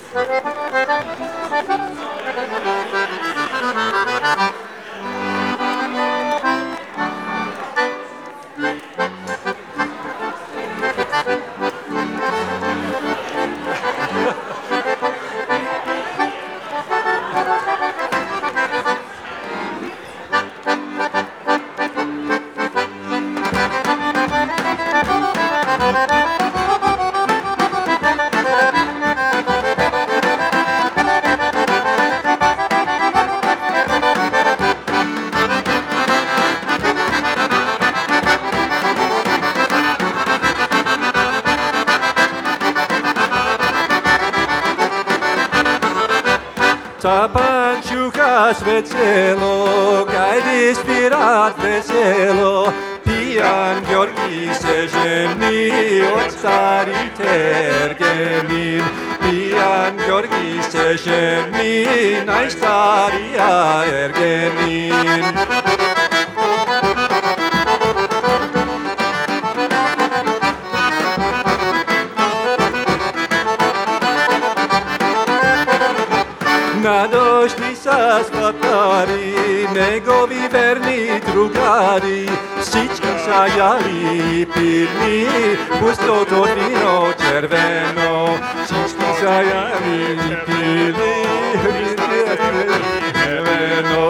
Tapančukas veselo, gaidis pirat veselo, pian Georgis eženi, otstari tergenin. Pian Georgis eženi, naistaria ergenin. Na došli sa sklepári, negovi verní drugari, všichni sa jali pili, pusto to víno červeno. Všichni sa jali pili, červeno.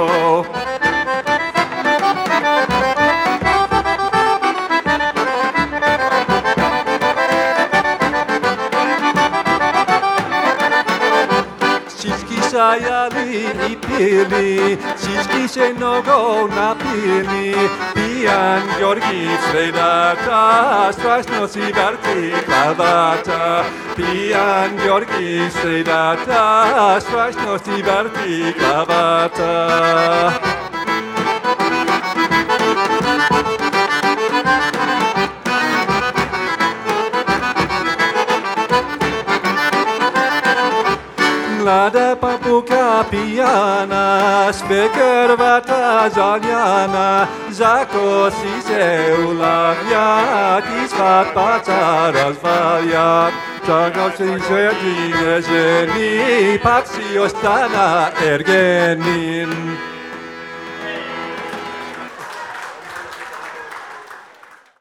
Sajali i pili, всички се много напили. Пиян Георги в средата, страшно си върти главата. Пиян Георги в средата, страшно си върти главата. Mlada papuka pijana, spekervata zaljana, zakosi se ulavljat i svat paca razvaljat. Čakal si se ti ne ženi, pak si ostana ergenin.